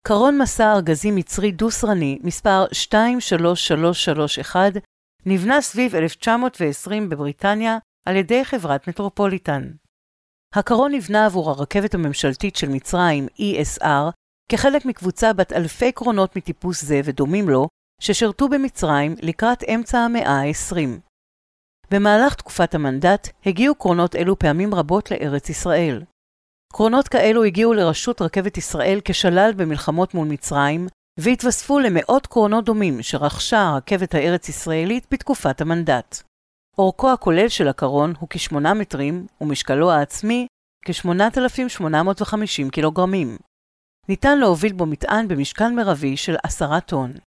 קרון מסע ארגזי מצרי דו-סרני מספר 23331 נבנה סביב 1920 בבריטניה על ידי חברת מטרופוליטן. הקרון נבנה עבור הרכבת הממשלתית של מצרים ESR כחלק מקבוצה בת אלפי קרונות מטיפוס זה ודומים לו ששרתו במצרים לקראת אמצע המאה ה-20. במהלך תקופת המנדט הגיעו קרונות אלו פעמים רבות לארץ ישראל. קרונות כאלו הגיעו לרשות רכבת ישראל כשלל במלחמות מול מצרים, והתווספו למאות קרונות דומים שרכשה הרכבת הארץ ישראלית בתקופת המנדט. אורכו הכולל של הקרון הוא כ8 מטרים, ומשקלו העצמי כ8,850 קילוגרמים. ניתן להוביל בו מטען במשקל מרבי של 10 טון.